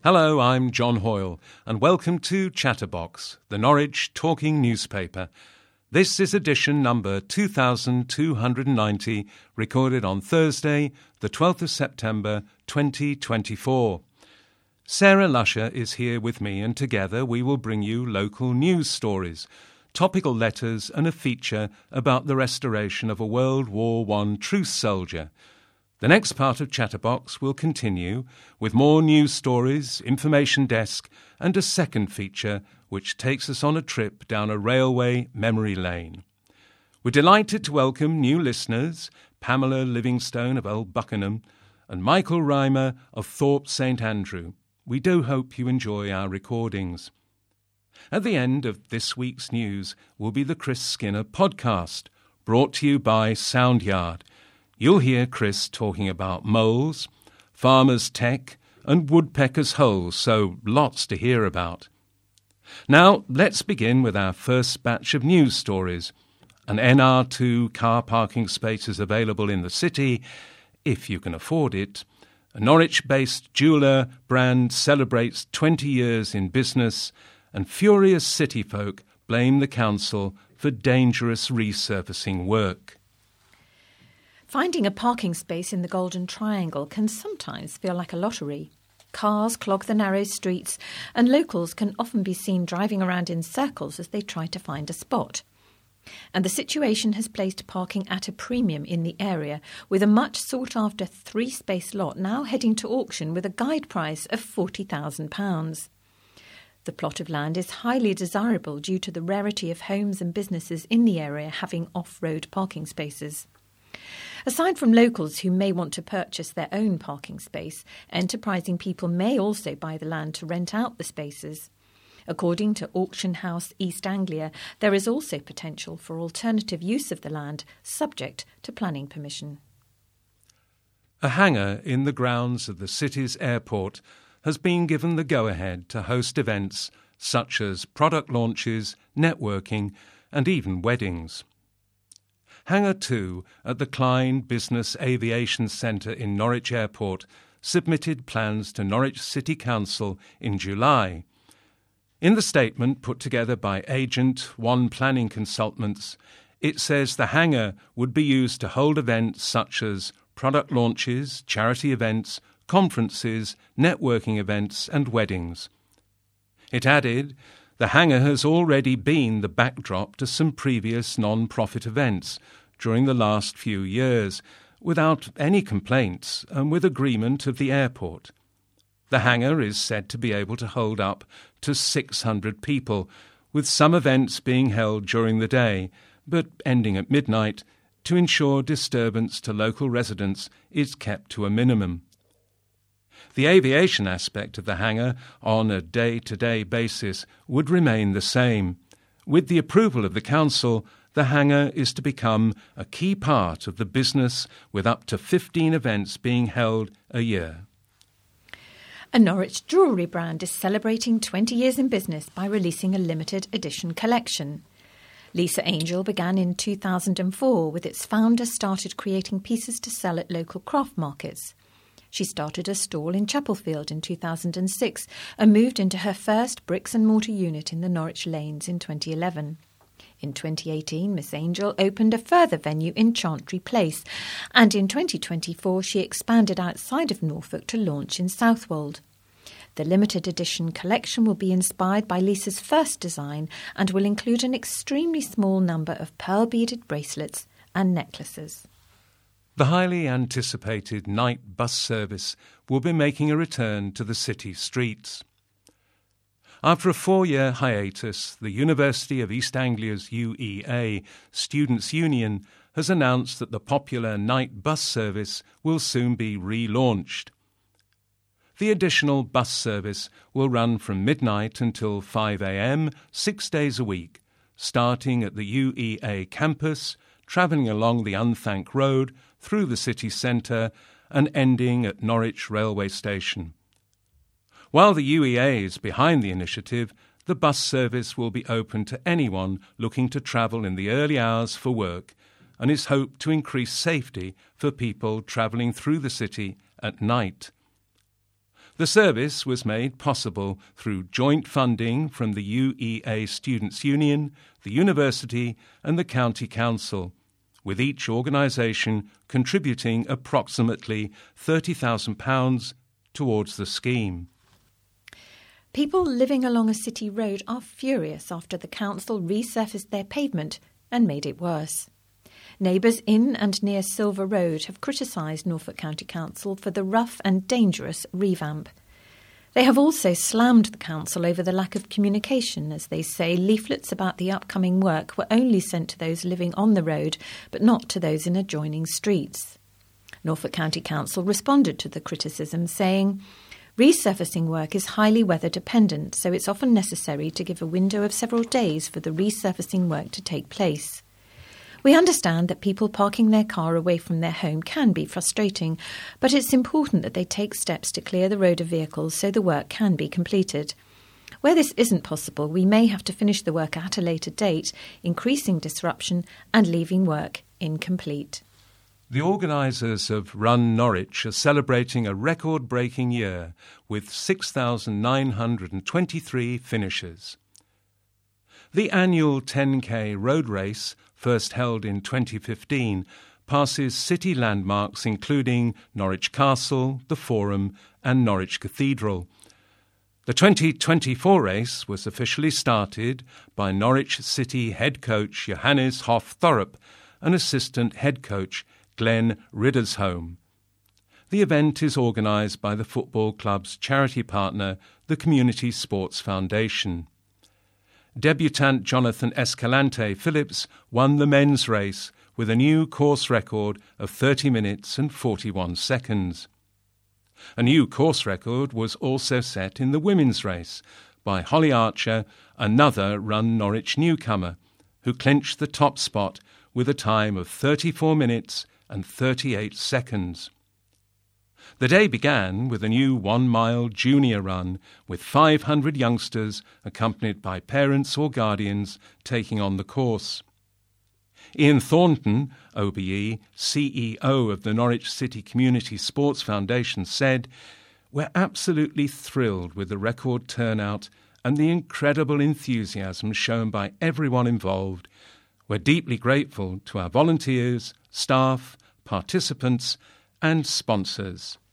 Hello, I'm John Hoyle, and welcome to Chatterbox, the Norwich talking newspaper. This is edition number 2290, recorded on Thursday, the 12th of September, 2024. Sarah Lusher is here with me, and together we will bring you local news stories, topical letters, and a feature about the restoration of a World War I truce soldier. The next part of Chatterbox will continue with more news stories, information desk, and a second feature which takes us on a trip down a railway memory lane. We're delighted to welcome new listeners, Pamela Livingstone of Old Buckenham and Michael Reimer of Thorpe St Andrew. We do hope you enjoy our recordings. At the end of this week's news will be the Chris Skinner podcast, brought to you by Soundyard. You'll hear Chris talking about moles, farmers' tech, and woodpeckers' holes, so lots to hear about. Now, let's begin with our first batch of news stories. An NR2 car parking space is available in the city, if you can afford it. A Norwich-based jeweller brand celebrates 20 years in business, and furious city folk blame the council for dangerous resurfacing work. Finding a parking space in the Golden Triangle can sometimes feel like a lottery. Cars clog the narrow streets, and locals can often be seen driving around in circles as they try to find a spot. And the situation has placed parking at a premium in the area, with a much sought-after three-space lot now heading to auction with a guide price of £40,000. The plot of land is highly desirable due to the rarity of homes and businesses in the area having off-road parking spaces. Aside from locals who may want to purchase their own parking space, enterprising people may also buy the land to rent out the spaces. According to Auction House East Anglia, there is also potential for alternative use of the land, subject to planning permission. A hangar in the grounds of the city's airport has been given the go-ahead to host events such as product launches, networking, and even weddings. Hangar 2 at the Klein Business Aviation Centre in Norwich Airport submitted plans to Norwich City Council in July. In the statement put together by Agent One Planning Consultants, it says the hangar would be used to hold events such as product launches, charity events, conferences, networking events and weddings. It added, the hangar has already been the backdrop to some previous non-profit events during the last few years, without any complaints and with agreement of the airport. The hangar is said to be able to hold up to 600 people, with some events being held during the day, but ending at midnight, to ensure disturbance to local residents is kept to a minimum. The aviation aspect of the hangar on a day-to-day basis would remain the same. With the approval of the council, the hangar is to become a key part of the business, with up to 15 events being held a year. A Norwich jewellery brand is celebrating 20 years in business by releasing a limited edition collection. Lisa Angel began in 2004 with its founder started creating pieces to sell at local craft markets. She started a stall in Chapelfield in 2006 and moved into her first bricks and mortar unit in the Norwich Lanes in 2011. In 2018, Miss Angel opened a further venue in Chantry Place, and in 2024 she expanded outside of Norfolk to launch in Southwold. The limited edition collection will be inspired by Lisa's first design and will include an extremely small number of pearl-beaded bracelets and necklaces. The highly anticipated night bus service will be making a return to the city streets. After a 4-year hiatus, the University of East Anglia's UEA Students' Union has announced that the popular night bus service will soon be relaunched. The additional bus service will run from midnight until 5 a.m. 6 days a week, starting at the UEA campus, travelling along the Unthank Road through the city centre and ending at Norwich railway station. While the UEA is behind the initiative, the bus service will be open to anyone looking to travel in the early hours for work and is hoped to increase safety for people travelling through the city at night. The service was made possible through joint funding from the UEA Students' Union, the university and the County Council, with each organisation contributing approximately £30,000 towards the scheme. People living along a city road are furious after the council resurfaced their pavement and made it worse. Neighbours in and near Silver Road have criticised Norfolk County Council for the rough and dangerous revamp. They have also slammed the council over the lack of communication, as they say leaflets about the upcoming work were only sent to those living on the road, but not to those in adjoining streets. Norfolk County Council responded to the criticism, saying, "Resurfacing work is highly weather dependent, so it's often necessary to give a window of several days for the resurfacing work to take place. We understand that people parking their car away from their home can be frustrating, but it's important that they take steps to clear the road of vehicles so the work can be completed. Where this isn't possible, we may have to finish the work at a later date, increasing disruption and leaving work incomplete." The organisers of Run Norwich are celebrating a record-breaking year with 6,923 finishers. The annual 10K road race, first held in 2015, passes city landmarks including Norwich Castle, the Forum and Norwich Cathedral. The 2024 race was officially started by Norwich City head coach Johannes Hoff-Thorup and assistant head coach Glenn Riddersholm. The event is organised by the football club's charity partner, the Community Sports Foundation. Debutant Jonathan Escalante Phillips won the men's race with a new course record of 30 minutes and 41 seconds. A new course record was also set in the women's race by Holly Archer, another Run Norwich newcomer, who clinched the top spot with a time of 34 minutes and 38 seconds. The day began with a new 1 mile junior run with 500 youngsters accompanied by parents or guardians taking on the course. Ian Thornton, OBE, CEO of the Norwich City Community Sports Foundation, said, "We're absolutely thrilled with the record turnout and the incredible enthusiasm shown by everyone involved. We're deeply grateful to our volunteers, staff, participants and sponsors."